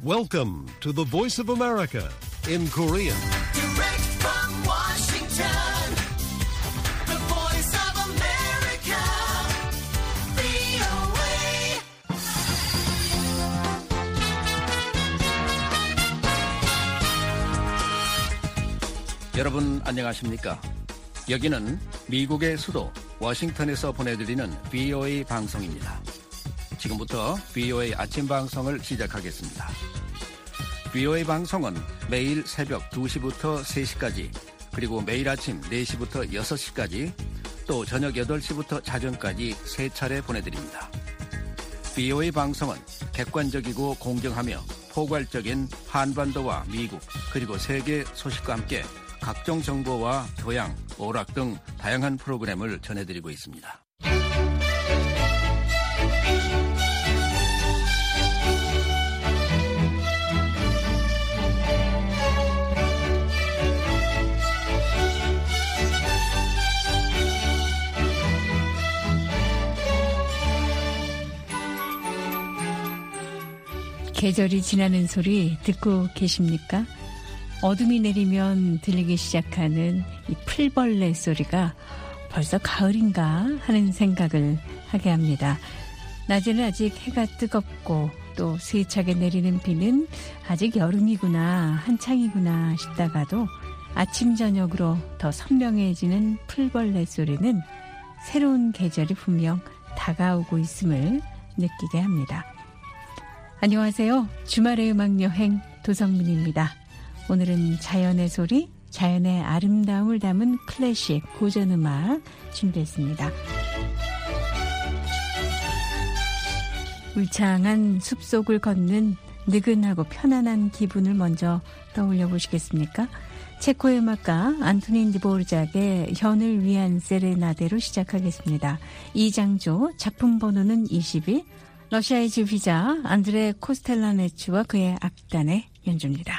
Welcome to the Voice of America in Korean. Direct from Washington, the Voice of America, VOA. 여러분 안녕하십니까? 여기는 미국의 수도 워싱턴에서 보내드리는 VOA 방송입니다. 지금부터 VOA 아침 방송을 시작하겠습니다. VOA 방송은 매일 새벽 2시부터 3시까지, 그리고 매일 아침 4시부터 6시까지, 또 저녁 8시부터 자정까지 3차례 보내드립니다. VOA 방송은 객관적이고 공정하며 포괄적인 한반도와 미국, 그리고 세계 소식과 함께 각종 정보와 교양, 오락 등 다양한 프로그램을 전해드리고 있습니다. 계절이 지나는 소리 듣고 계십니까? 어둠이 내리면 들리기 시작하는 이 풀벌레 소리가 벌써 가을인가 하는 생각을 하게 합니다. 낮에는 아직 해가 뜨겁고 또 세차게 내리는 비는 아직 여름이구나, 한창이구나 싶다가도 아침 저녁으로 더 선명해지는 풀벌레 소리는 새로운 계절이 분명 다가오고 있음을 느끼게 합니다. 안녕하세요. 주말의 음악여행 도성민입니다. 오늘은 자연의 소리, 자연의 아름다움을 담은 클래식 고전음악 준비했습니다. 울창한 숲속을 걷는 느긋하고 편안한 기분을 먼저 떠올려 보시겠습니까? 체코의 음악가 안토닌 드보르작의 현을 위한 세레나데로 시작하겠습니다. 이장조, 작품 번호는 22, 러시아의 지휘자 안드레 코스텔라네츠와 그의 악단의 연주입니다.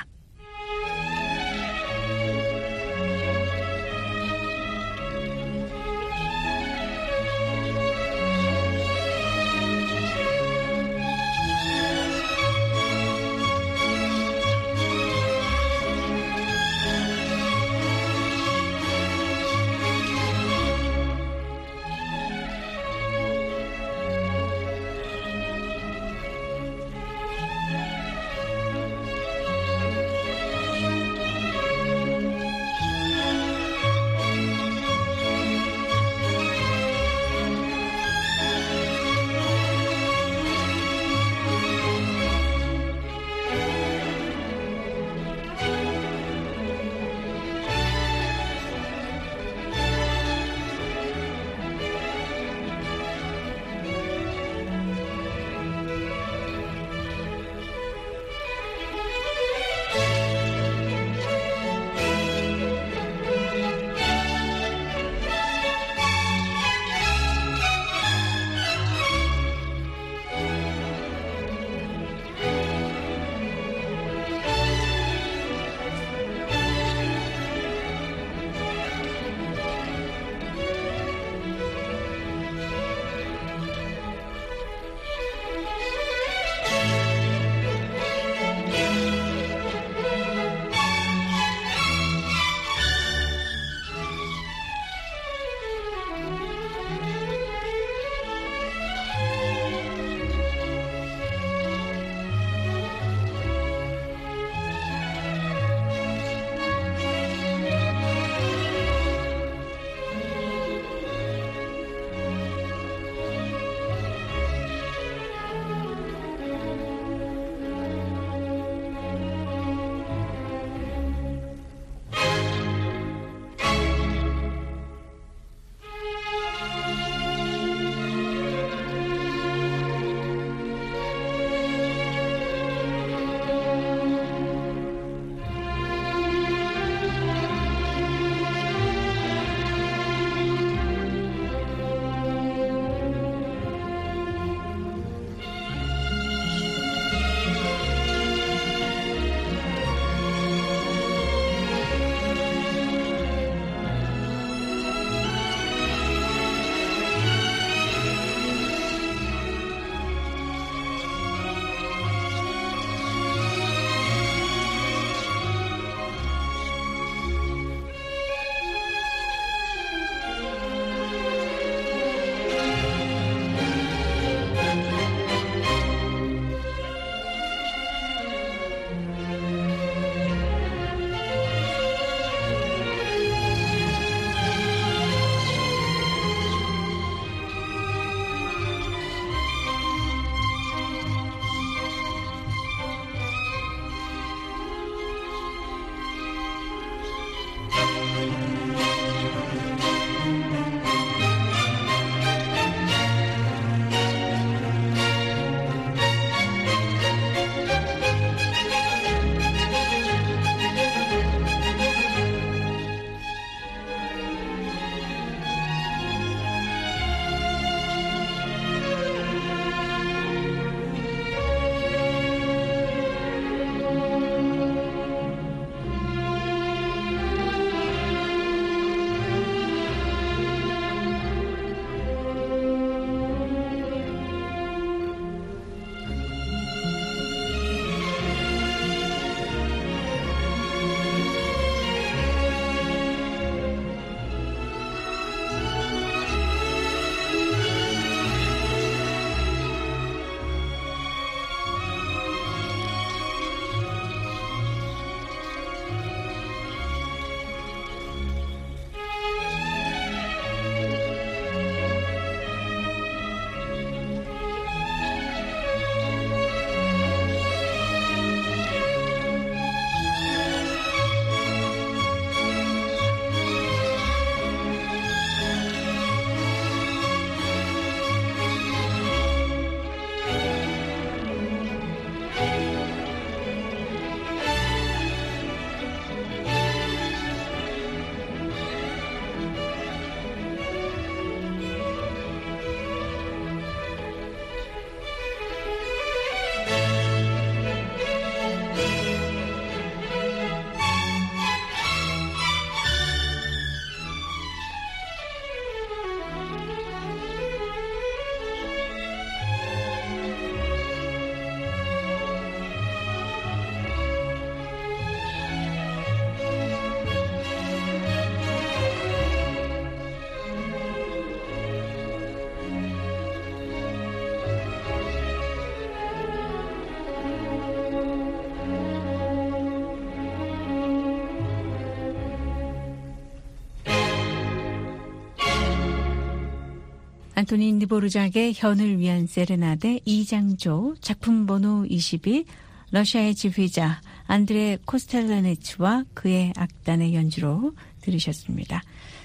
안토닌 드보르작의 현을 위한 세레나데 2장조 작품 번호 22 러시아의 지휘자 안드레 코스텔라네츠와 그의 악단의 연주로 들으셨습니다.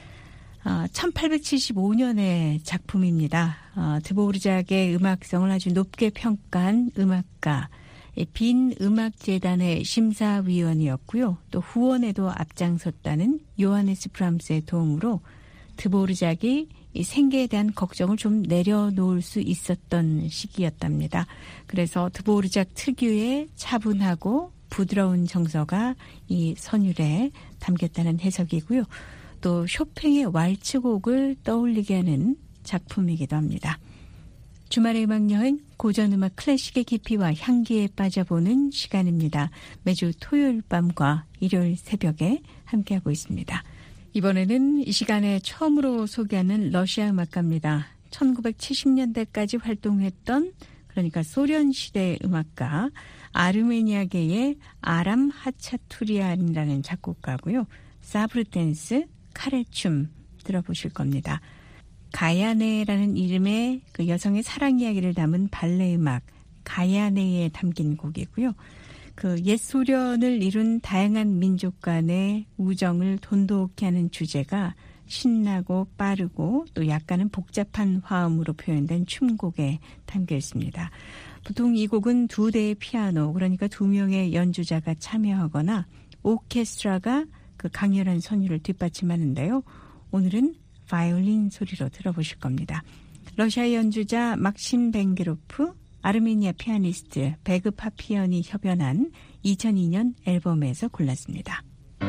1875년의 작품입니다. 드보르작의 음악성을 아주 높게 평가한 음악가 빈 음악재단의 심사위원이었고요. 또 후원에도 앞장섰다는 요하네스 브람스의 도움으로 드보르작이 이 생계에 대한 걱정을 좀 내려놓을 수 있었던 시기였답니다. 그래서 드보르작 특유의 차분하고 부드러운 정서가 이 선율에 담겼다는 해석이고요. 또 쇼팽의 왈츠곡을 떠올리게 하는 작품이기도 합니다. 주말의 음악여행 고전음악 클래식의 깊이와 향기에 빠져보는 시간입니다. 매주 토요일 밤과 일요일 새벽에 함께하고 있습니다. 이번에는 이 시간에 처음으로 소개하는 러시아 음악가입니다. 1970년대까지 활동했던 그러니까 소련 시대의 음악가 아르메니아계의 아람 하차투리안이라는 작곡가고요. 사브르 댄스, 카레춤 들어보실 겁니다. 가야네라는 이름의 그 여성의 사랑 이야기를 담은 발레 음악 가야네에 담긴 곡이고요. 그 옛 소련을 이룬 다양한 민족 간의 우정을 돈독히 하는 주제가 신나고 빠르고 또 약간은 복잡한 화음으로 표현된 춤곡에 담겨 있습니다. 보통 이 곡은 2대의 피아노, 그러니까 2명의 연주자가 참여하거나 오케스트라가 그 강렬한 선율을 뒷받침하는데요. 오늘은 바이올린 소리로 들어보실 겁니다. 러시아 연주자 막심 벤게로프, 아르메니아 피아니스트 베그 파피언이 협연한 2002년 앨범에서 골랐습니다.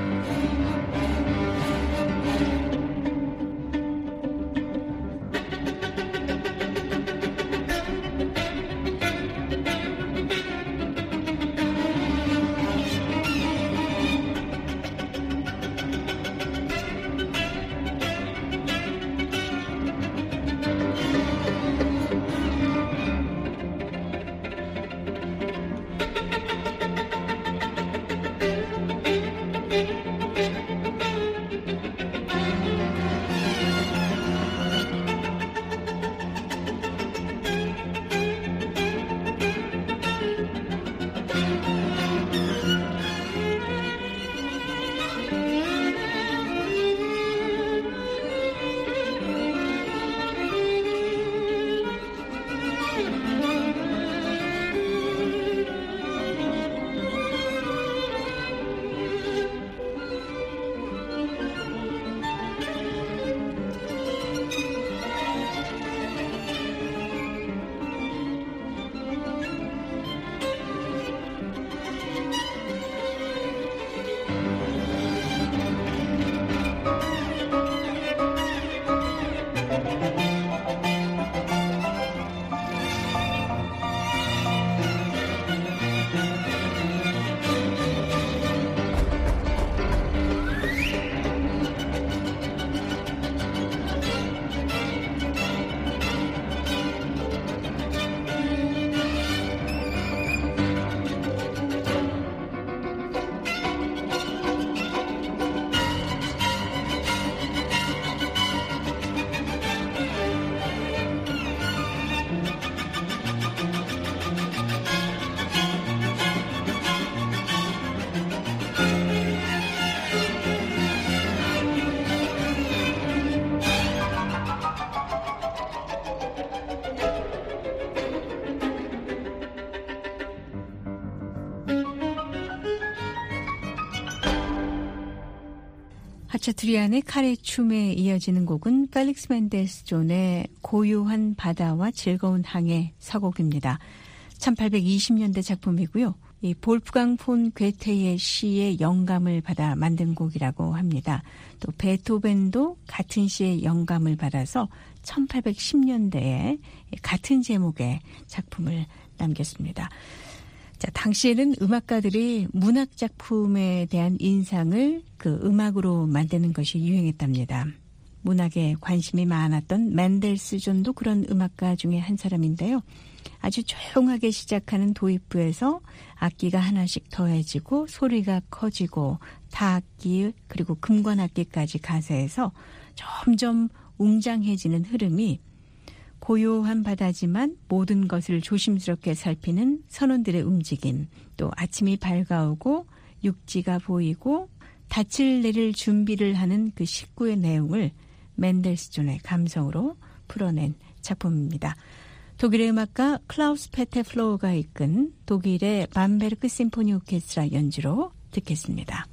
하차투리안의 카레춤에 이어지는 곡은 펠릭스 멘데스 존의 고요한 바다와 즐거운 항해 서곡입니다. 1820년대 작품이고요. 이 볼프강 폰 괴테의 시의 영감을 받아 만든 곡이라고 합니다. 또 베토벤도 같은 시의 영감을 받아서 1810년대에 같은 제목의 작품을 남겼습니다. 자, 당시에는 음악가들이 문학 작품에 대한 인상을 그 음악으로 만드는 것이 유행했답니다. 문학에 관심이 많았던 맨델스존도 그런 음악가 중에 한 사람인데요. 아주 조용하게 시작하는 도입부에서 악기가 하나씩 더해지고 소리가 커지고 타악기 그리고 금관악기까지 가세해서 점점 웅장해지는 흐름이 고요한 바다지만 모든 것을 조심스럽게 살피는 선원들의 움직임, 또 아침이 밝아오고 육지가 보이고 닻을 내릴 준비를 하는 그 식구의 내용을 맨델스존의 감성으로 풀어낸 작품입니다. 독일의 음악가 클라우스 페테 플로우가 이끈 독일의 밤베르크 심포니 오케스트라 연주로 듣겠습니다.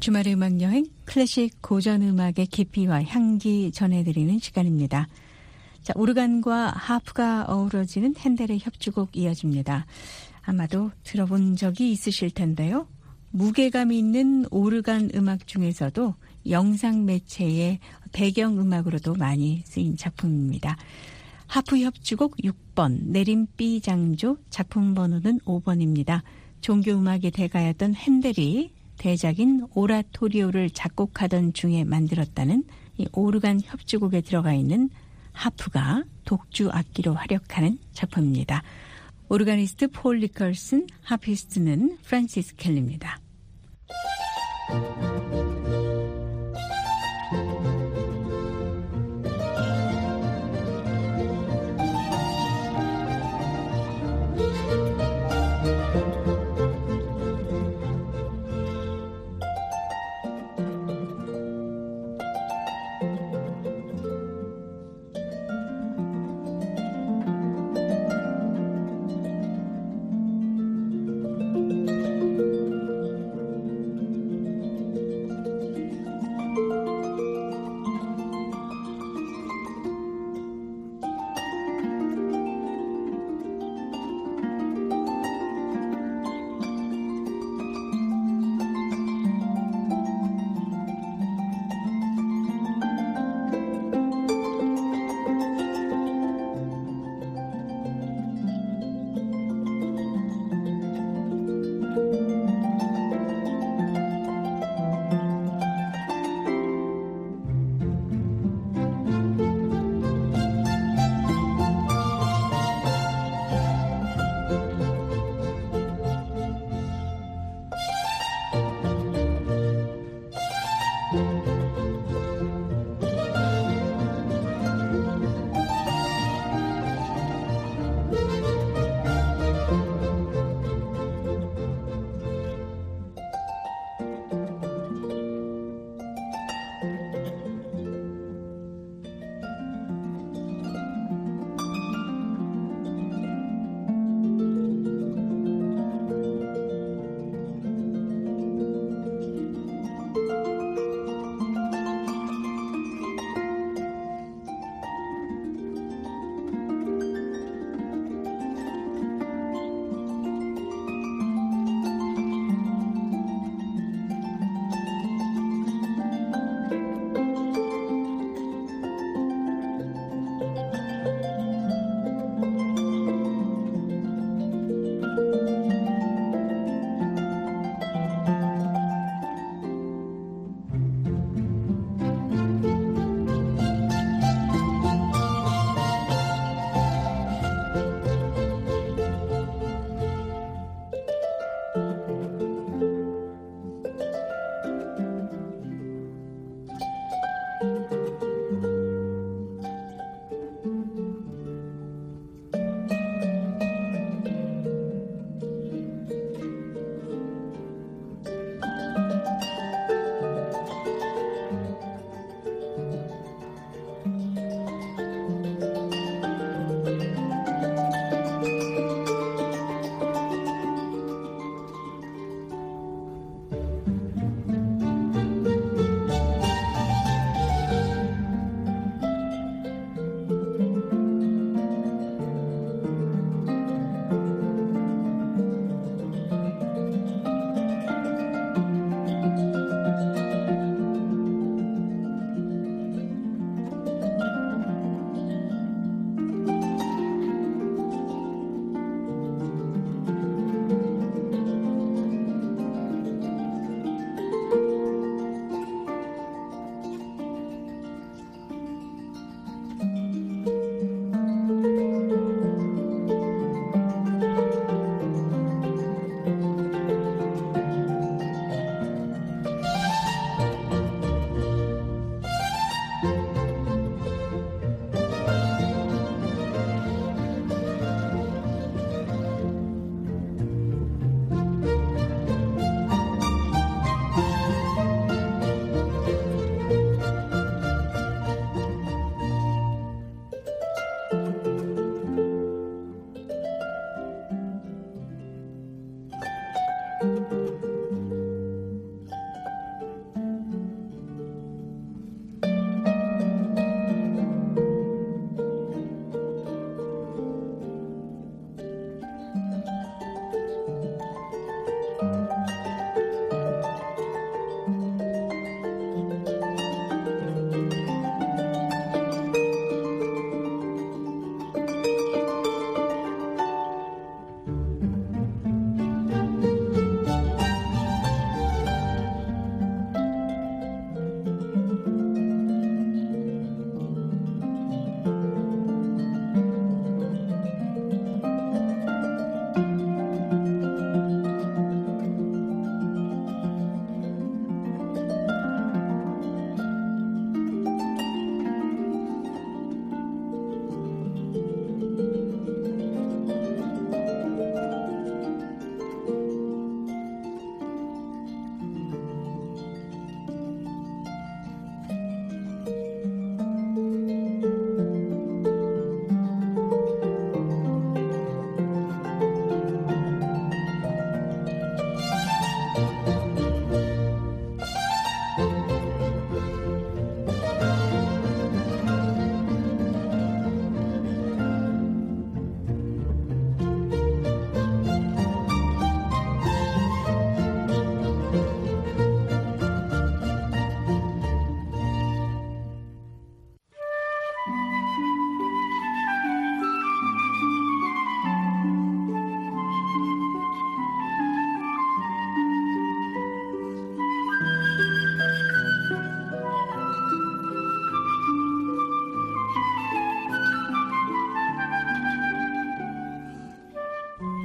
주말의 음악여행 클래식 고전음악의 깊이와 향기 전해드리는 시간입니다. 자, 오르간과 하프가 어우러지는 핸델의 협주곡 이어집니다. 아마도 들어본 적이 있으실 텐데요. 무게감 있는 오르간 음악 중에서도 영상 매체의 배경음악으로도 많이 쓰인 작품입니다. 하프 협주곡 6번 내림 B 장조 작품 번호는 5번입니다. 종교음악의 대가였던 핸델이 대작인 오라토리오를 작곡하던 중에 만들었다는 이 오르간 협주곡에 들어가 있는 하프가 독주 악기로 활약하는 작품입니다. 오르가니스트 폴 니컬슨, 하피스트는 프란시스 켈리입니다.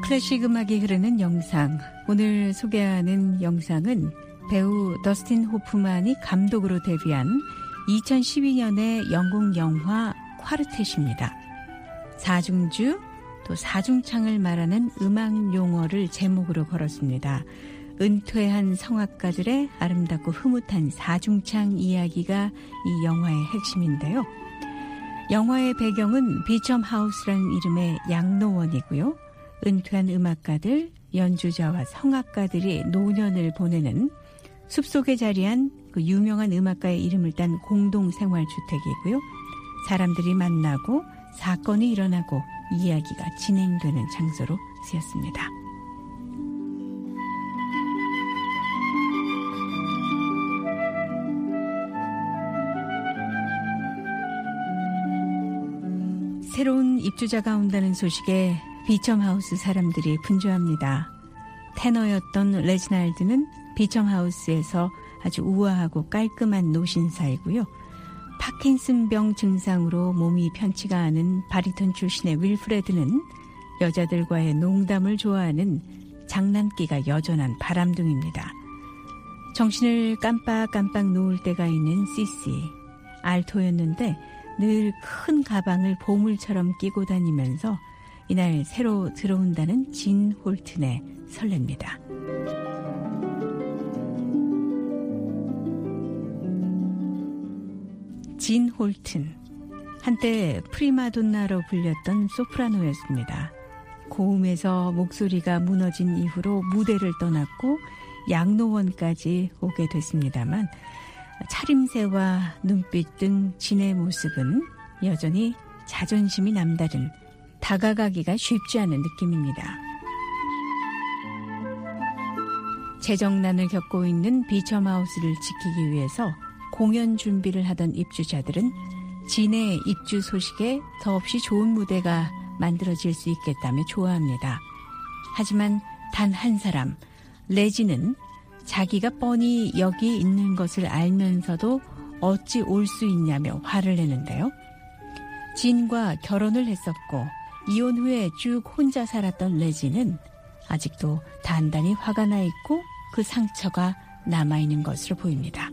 클래식 음악이 흐르는 영상. 오늘 소개하는 영상은 배우 더스틴 호프만이 감독으로 데뷔한 2012년의 영국 영화 콰르텟입니다. 사중주 또 사중창을 말하는 음악 용어를 제목으로 걸었습니다. 은퇴한 성악가들의 아름답고 흐뭇한 사중창 이야기가 이 영화의 핵심인데요. 영화의 배경은 비첨 하우스라는 이름의 양로원이고요. 은퇴한 음악가들, 연주자와 성악가들이 노년을 보내는 숲속에 자리한 그 유명한 음악가의 이름을 딴 공동생활주택이고요. 사람들이 만나고 사건이 일어나고 이야기가 진행되는 장소로 쓰였습니다. 새로운 입주자가 온다는 소식에 비첨하우스 사람들이 분주합니다. 테너였던 레지날드는 비첨하우스에서 아주 우아하고 깔끔한 노신사이고요. 파킨슨병 증상으로 몸이 편치가 않은 바리톤 출신의 윌프레드는 여자들과의 농담을 좋아하는 장난기가 여전한 바람둥이입니다. 정신을 깜빡깜빡 놓을 때가 있는 시시, 알토였는데 늘 큰 가방을 보물처럼 끼고 다니면서 이날 새로 들어온다는 진 홀튼에 설렙니다. 진 홀튼, 한때 프리마돈나로 불렸던 소프라노였습니다. 고음에서 목소리가 무너진 이후로 무대를 떠났고 양로원까지 오게 됐습니다만 차림새와 눈빛 등 진의 모습은 여전히 자존심이 남다른 다가가기가 쉽지 않은 느낌입니다. 재정난을 겪고 있는 비첨하우스를 지키기 위해서 공연 준비를 하던 입주자들은 진의 입주 소식에 더없이 좋은 무대가 만들어질 수 있겠다며 좋아합니다. 하지만 단 한 사람, 레지는 자기가 뻔히 여기 있는 것을 알면서도 어찌 올 수 있냐며 화를 내는데요. 진과 결혼을 했었고 이혼 후에 쭉 혼자 살았던 레지는 아직도 단단히 화가 나 있고 그 상처가 남아있는 것으로 보입니다.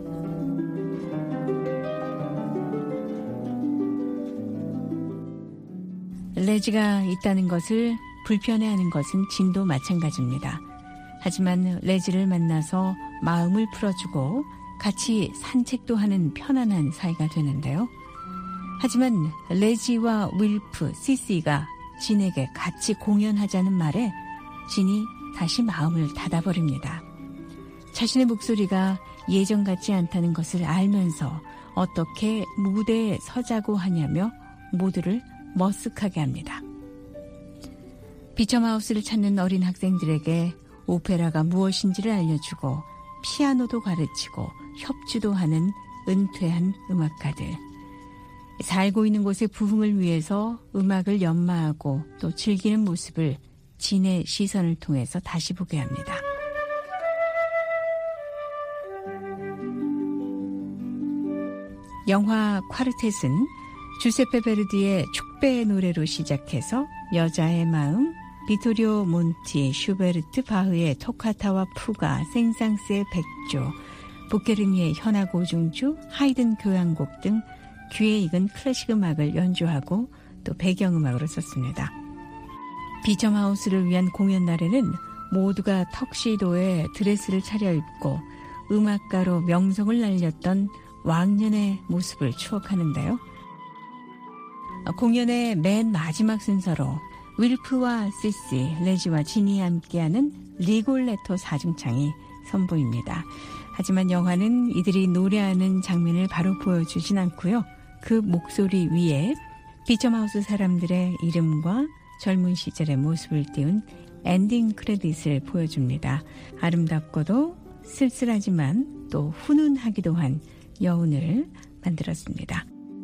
레지가 있다는 것을 불편해하는 것은 진도 마찬가지입니다. 하지만 레지를 만나서 마음을 풀어주고 같이 산책도 하는 편안한 사이가 되는데요. 하지만 레지와 윌프, 시시가 진에게 같이 공연하자는 말에 진이 다시 마음을 닫아버립니다. 자신의 목소리가 예전 같지 않다는 것을 알면서 어떻게 무대에 서자고 하냐며 모두를 머쓱하게 합니다. 비첨하우스를 찾는 어린 학생들에게 오페라가 무엇인지를 알려주고 피아노도 가르치고 협주도 하는 은퇴한 음악가들. 살고 있는 곳의 부흥을 위해서 음악을 연마하고 또 즐기는 모습을 진의 시선을 통해서 다시 보게 합니다. 영화 콰르텟은 주세페 베르디의 축배의 노래로 시작해서 여자의 마음, 비토리오 몬티, 슈베르트, 바흐의 토카타와 푸가, 생상스의 백조, 보케르니의 현악오중주, 하이든 교향곡 등 귀에 익은 클래식 음악을 연주하고 또 배경음악으로 썼습니다. 비첨하우스를 위한 공연 날에는 모두가 턱시도에 드레스를 차려입고 음악가로 명성을 날렸던 왕년의 모습을 추억하는데요. 공연의 맨 마지막 순서로 윌프와 시시, 레지와 진이 함께하는 리골레토 사중창이 선보입니다. 하지만 영화는 이들이 노래하는 장면을 바로 보여주진 않고요. 그 목소리 위에 비첨하우스 사람들의 이름과 젊은 시절의 모습을 띄운 엔딩 크레딧을 보여줍니다. 아름답고도 쓸쓸하지만 또 훈훈하기도 한 여운을 만들었습니다.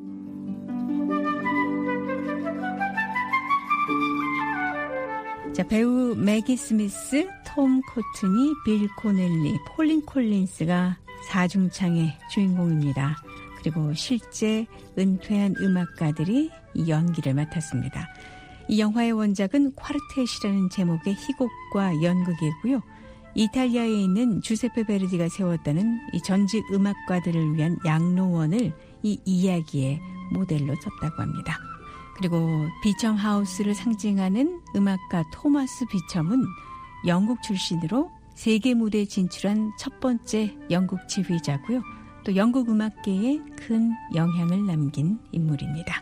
자, 배우 매기 스미스, 톰 코튼이, 빌 코넬리, 폴린 콜린스가 사중창의 주인공입니다. 그리고 실제 은퇴한 음악가들이 이 연기를 맡았습니다. 이 영화의 원작은 콰르텟이라는 제목의 희곡과 연극이고요. 이탈리아에 있는 주세페 베르디가 세웠다는 이 전직 음악가들을 위한 양로원을 이 이야기의 모델로 썼다고 합니다. 그리고 비첨 하우스를 상징하는 음악가 토마스 비첨은 영국 출신으로 세계 무대에 진출한 첫 번째 영국 지휘자고요. 또 영국 음악계에 큰 영향을 남긴 인물입니다.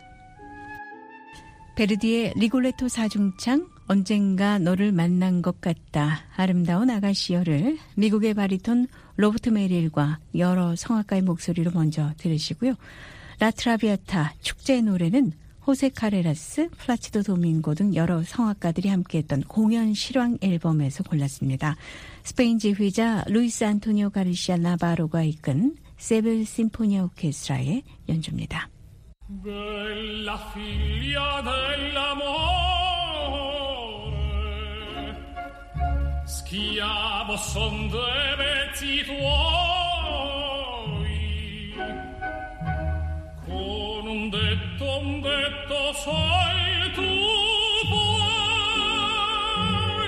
베르디의 리골레토 사중창 언젠가 너를 만난 것 같다 아름다운 아가씨여를 미국의 바리톤 로버트 메릴과 여러 성악가의 목소리로 먼저 들으시고요. 라트라비아타 축제의 노래는 호세 카레라스, 플라치도 도밍고 등 여러 성악가들이 함께했던 공연 실황 앨범에서 골랐습니다. 스페인 지휘자 루이스 안토니오 가르시아 나바로가 이끈 세빌 심포니아 오케스트라의 연주입니다. Bella figlia dell'amore, schiavo son dei vezzi tuoi, con un detto sai tu puoi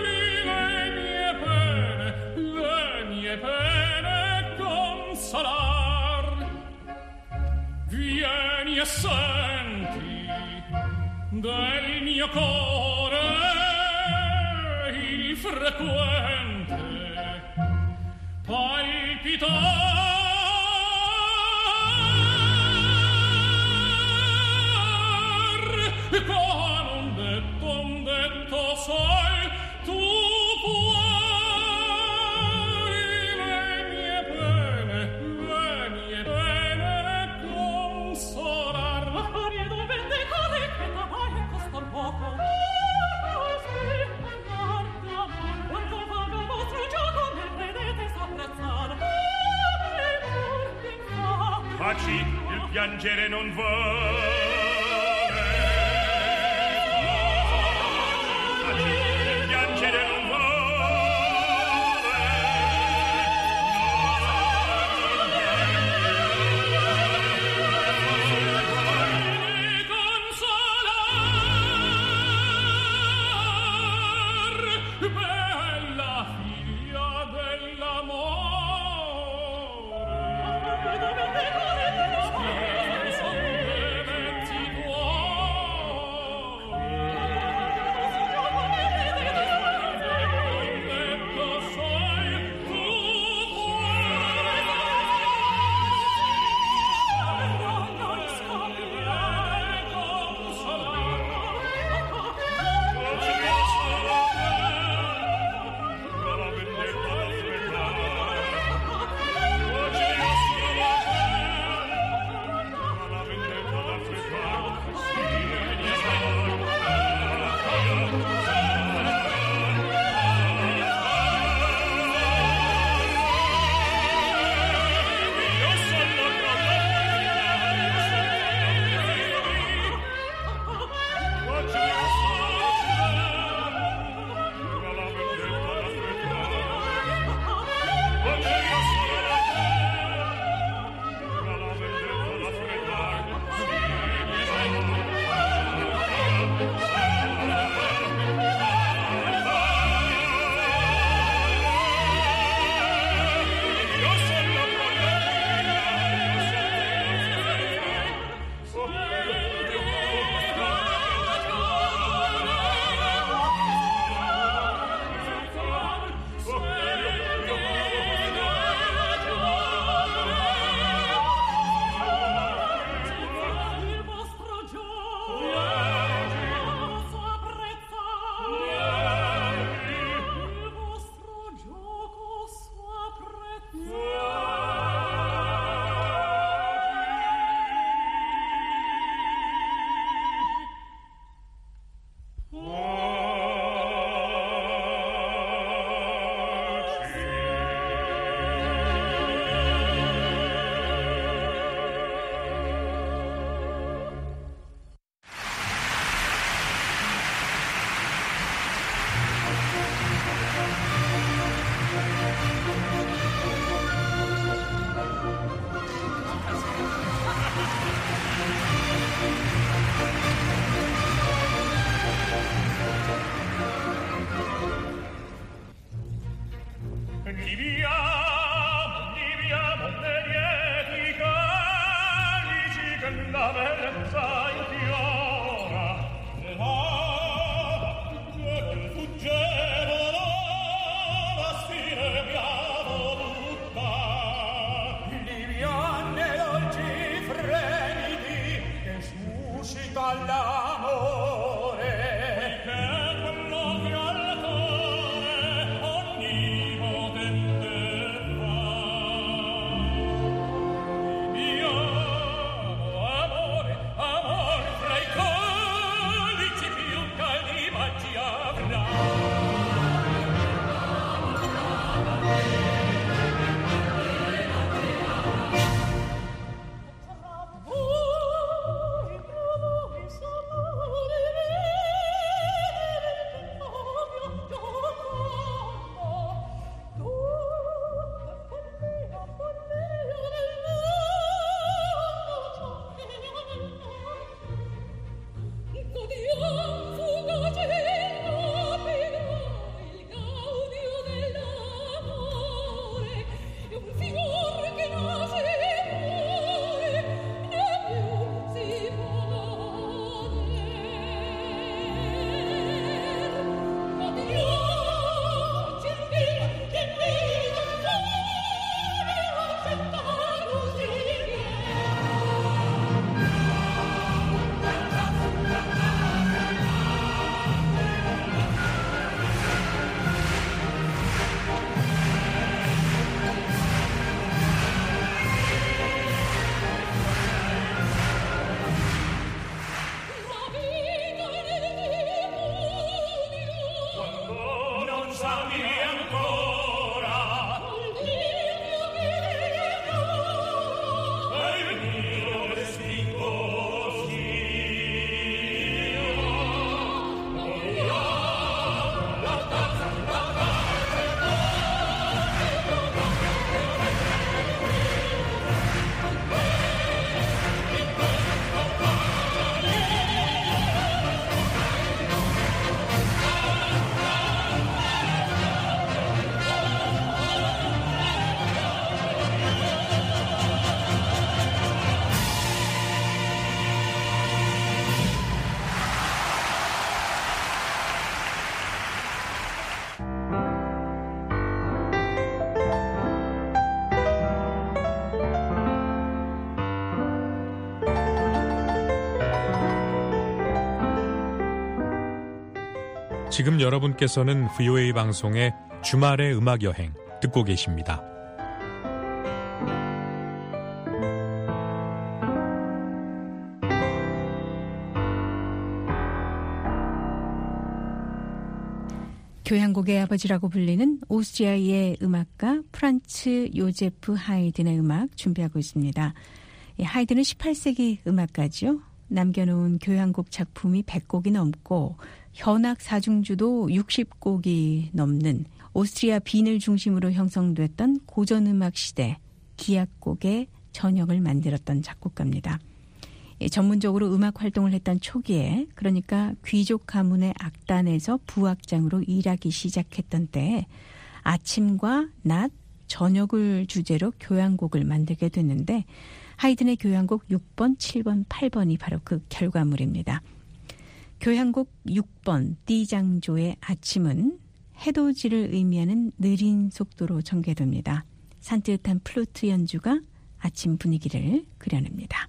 le mie pene consolar. Vieni e senti del mio cuore il frequente palpitar con un detto sai tu puoi le mie pene consolar. Aria dove te cade che t'amai costar poco. Quanto vaga il vostro gioco nel credete s'apprezzar. Taci, il piangere non vuole. uscito all'amore, che quello che al cuore ogni potente fa. Io amore, amore fra i colici più caldi baci avrà. Non savi ancora il mio destino 지금 여러분께서는 VOA 방송의 주말의 음악 여행 듣고 계십니다. 교향곡의 아버지라고 불리는 오스트리아의 음악가 프란츠 요제프 하이든의 음악 준비하고 있습니다. 하이든은 18세기 음악가죠. 남겨놓은 교향곡 작품이 100곡이 넘고 현악 사중주도 60곡이 넘는 오스트리아 빈을 중심으로 형성됐던 고전음악 시대 기악곡의 전역을 만들었던 작곡가입니다. 전문적으로 음악 활동을 했던 초기에, 그러니까 귀족 가문의 악단에서 부악장으로 일하기 시작했던 때에 아침과 낮, 저녁을 주제로 교향곡을 만들게 됐는데 하이든의 교향곡 6번, 7번, 8번이 바로 그 결과물입니다. 교향곡 6번 D장조의 아침은 해돋이를 의미하는 느린 속도로 전개됩니다. 산뜻한 플루트 연주가 아침 분위기를 그려냅니다.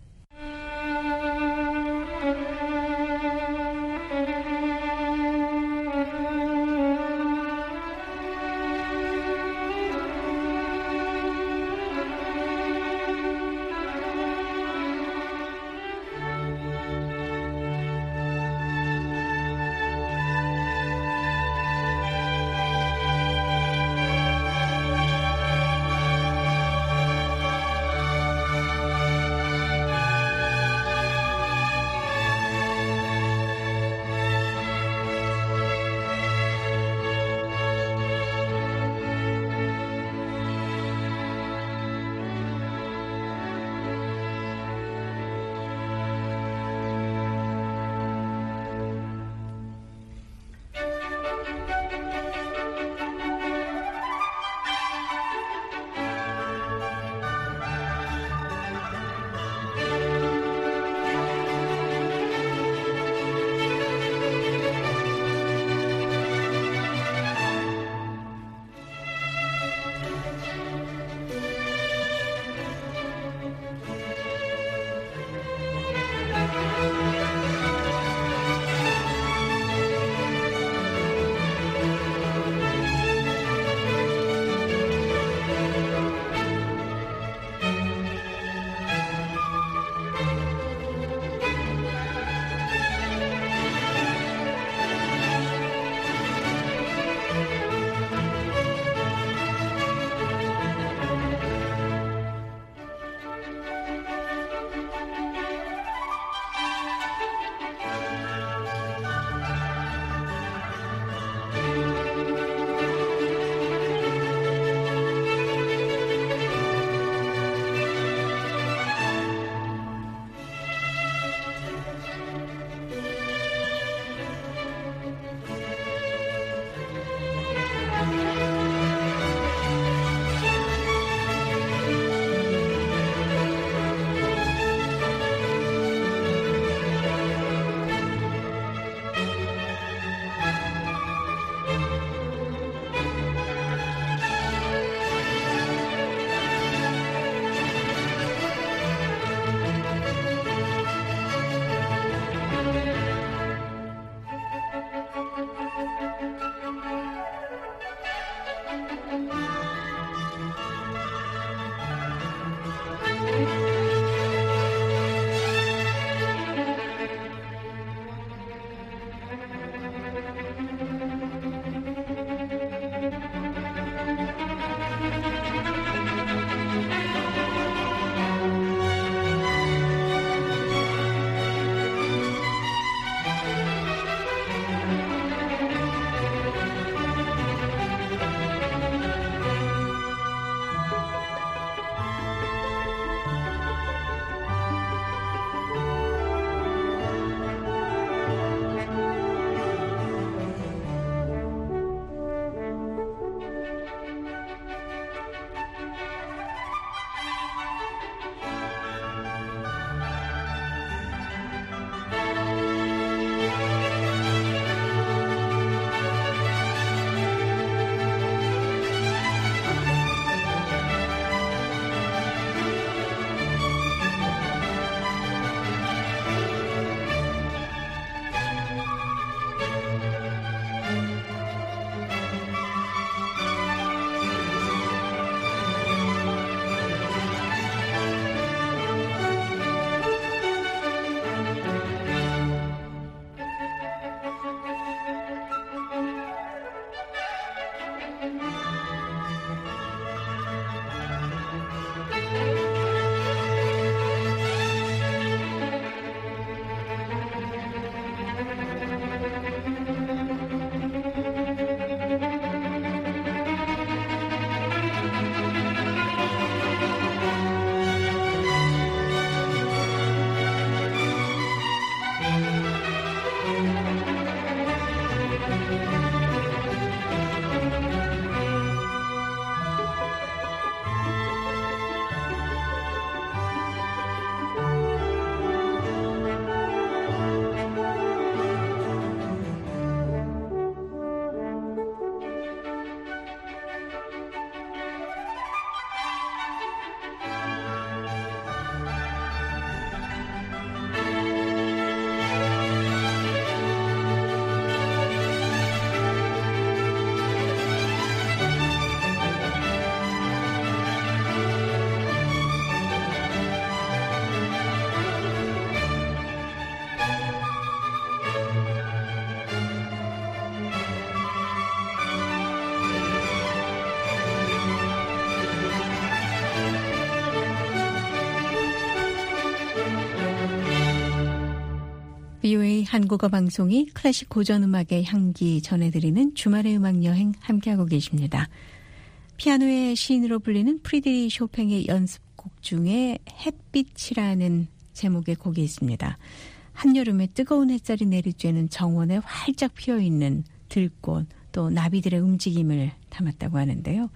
VOA 한국어 방송이 클래식 고전 음악의 향기 전해드리는 주말의 음악 여행 함께하고 계십니다. 피아노의 시인으로 불리는 프리드리히 쇼팽의 연습곡 중에 햇빛이라는 제목의 곡이 있습니다. 한여름에 뜨거운 햇살이 내리쬐는 정원에 활짝 피어있는 들꽃 또 나비들의 움직임을 담았다고 하는데요.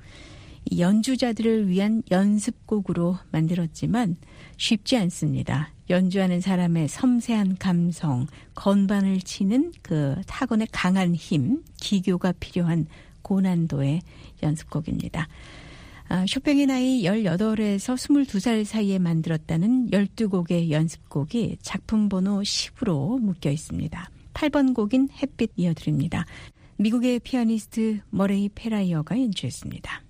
연주자들을 위한 연습곡으로 만들었지만 쉽지 않습니다. 연주하는 사람의 섬세한 감성, 건반을 치는 그 타건의 강한 힘, 기교가 필요한 고난도의 연습곡입니다. 쇼팽의 나이 18에서 22살 사이에 만들었다는 12곡의 연습곡이 작품 번호 10으로 묶여 있습니다. 8번 곡인 햇빛 이어드립니다. 미국의 피아니스트 머레이 페라이어가 연주했습니다.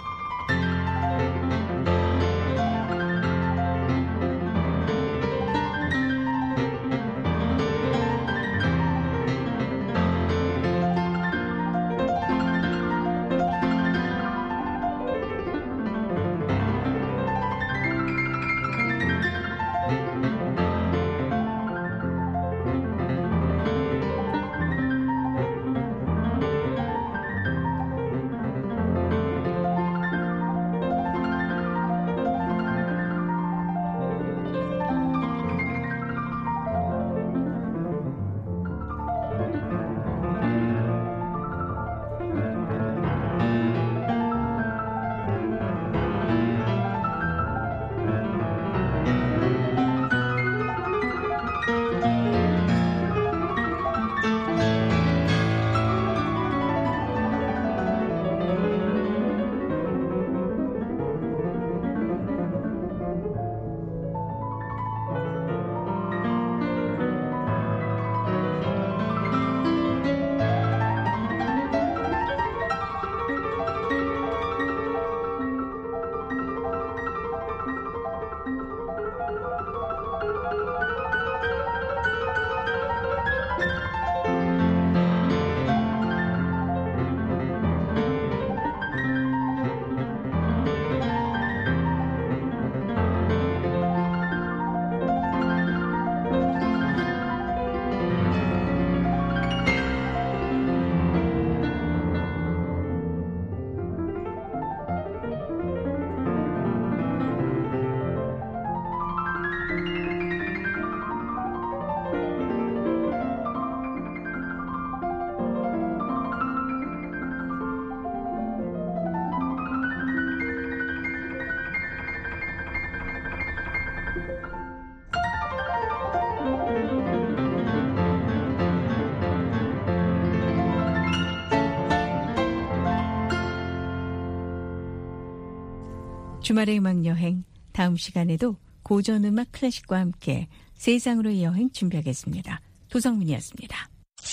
주말의 음악 여행, 다음 시간에도 고전 음악 클래식과 함께 세상으로의 여행 준비하겠습니다. 도성민이었습니다.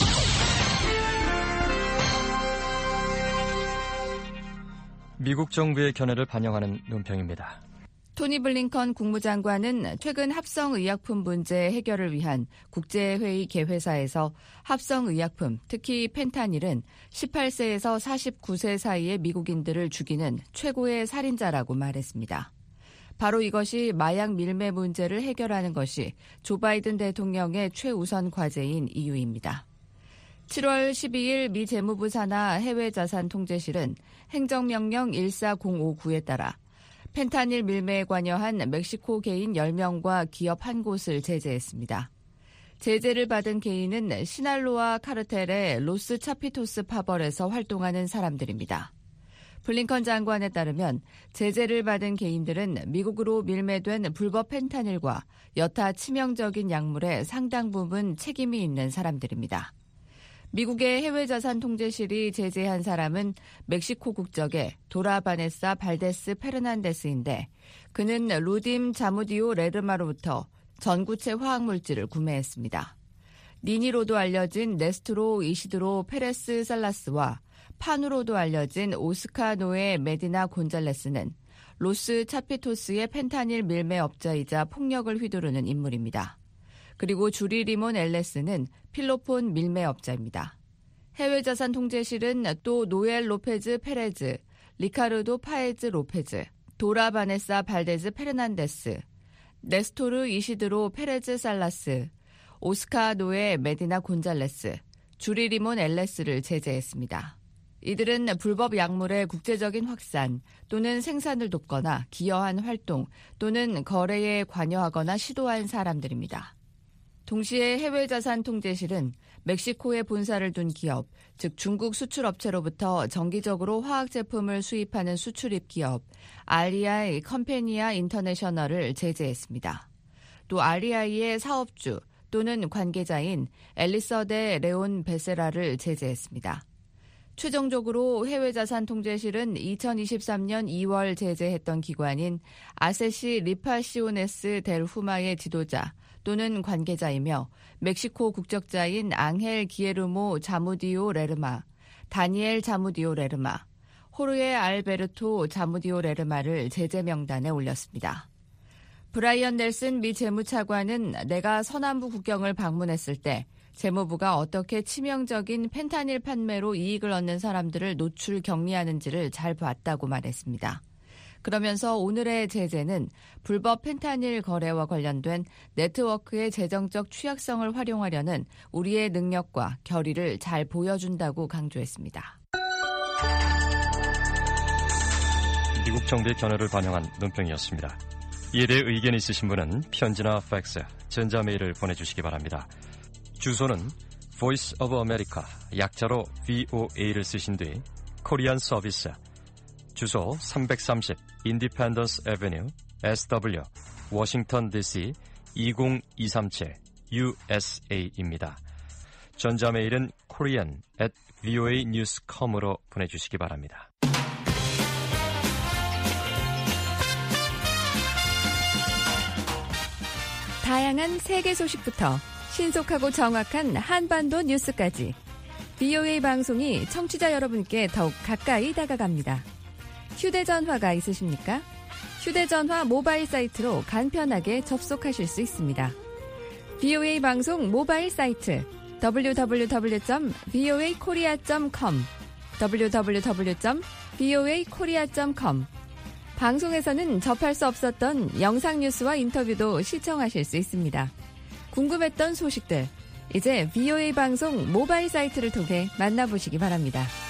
미국 정부의 견해를 반영하는 논평입니다. 토니 블링컨 국무장관은 최근 합성의약품 문제 해결을 위한 국제회의 개회사에서 합성의약품, 특히 펜타닐은 18세에서 49세 사이의 미국인들을 죽이는 최고의 살인자라고 말했습니다. 바로 이것이 마약 밀매 문제를 해결하는 것이 조 바이든 대통령의 최우선 과제인 이유입니다. 7월 12일 미 재무부 산하 해외자산통제실은 행정명령 14059에 따라 펜타닐 밀매에 관여한 멕시코 개인 10명과 기업 한 곳을 제재했습니다. 제재를 받은 개인은 시날로아 카르텔의 로스 차피토스 파벌에서 활동하는 사람들입니다. 블링컨 장관에 따르면 제재를 받은 개인들은 미국으로 밀매된 불법 펜타닐과 여타 치명적인 약물의 상당 부분 책임이 있는 사람들입니다. 미국의 해외자산통제실이 제재한 사람은 멕시코 국적의 도라 바네사 발데스 페르난데스인데 그는 루딤 자무디오 레르마로부터 전구체 화학물질을 구매했습니다. 니니로도 알려진 네스트로 이시드로 페레스 살라스와 판으로도 알려진 오스카 노에 메디나 곤잘레스는 로스 차피토스의 펜타닐 밀매업자이자 폭력을 휘두르는 인물입니다. 그리고 주리 리몬 엘레스는 필로폰 밀매업자입니다. 해외자산통제실은 또 노엘 로페즈 페레즈, 리카르도 파에즈 로페즈, 도라 바네사 발데즈 페르난데스, 네스토르 이시드로 페레즈 살라스, 오스카 노에 메디나 곤잘레스, 주리 리몬 엘레스를 제재했습니다. 이들은 불법 약물의 국제적인 확산 또는 생산을 돕거나 기여한 활동 또는 거래에 관여하거나 시도한 사람들입니다. 동시에 해외자산통제실은 멕시코에 본사를 둔 기업, 즉 중국 수출업체로부터 정기적으로 화학제품을 수입하는 수출입 기업 REI 컴패니아 인터내셔널을 제재했습니다. 또 REI의 사업주 또는 관계자인 엘리서데 레온 베세라를 제재했습니다. 최종적으로 해외자산통제실은 2023년 2월 제재했던 기관인 아세시 리파시오네스 델 후마의 지도자 또는 관계자이며 멕시코 국적자인 앙헬 기에르모 자무디오 레르마, 다니엘 자무디오 레르마, 호르에 알베르토 자무디오 레르마를 제재 명단에 올렸습니다. 브라이언 넬슨 미 재무차관은 내가 서남부 국경을 방문했을 때 재무부가 어떻게 치명적인 펜타닐 판매로 이익을 얻는 사람들을 노출 격리하는지를 잘 봤다고 말했습니다. 그러면서 오늘의 제재는 불법 펜타닐 거래와 관련된 네트워크의 재정적 취약성을 활용하려는 우리의 능력과 결의를 잘 보여준다고 강조했습니다. 미국 정부의 견해를 반영한 논평이었습니다. 이에 대해 의견이 있으신 분은 편지나 팩스, 전자메일을 보내주시기 바랍니다. 주소는 Voice of America, 약자로 VOA를 쓰신 뒤 코리안 서비스, 주소 330 Independence Avenue, SW, 워싱턴 DC 20237 USA입니다. 전자메일은 korean@voanews.com으로 보내주시기 바랍니다. 다양한 세계 소식부터 신속하고 정확한 한반도 뉴스까지 VOA 방송이 청취자 여러분께 더욱 가까이 다가갑니다. 휴대전화가 있으십니까? 휴대전화 모바일 사이트로 간편하게 접속하실 수 있습니다. VOA 방송 모바일 사이트 www.voakorea.com www.voakorea.com 방송에서는 접할 수 없었던 영상 뉴스와 인터뷰도 시청하실 수 있습니다. 궁금했던 소식들, 이제 VOA 방송 모바일 사이트를 통해 만나보시기 바랍니다.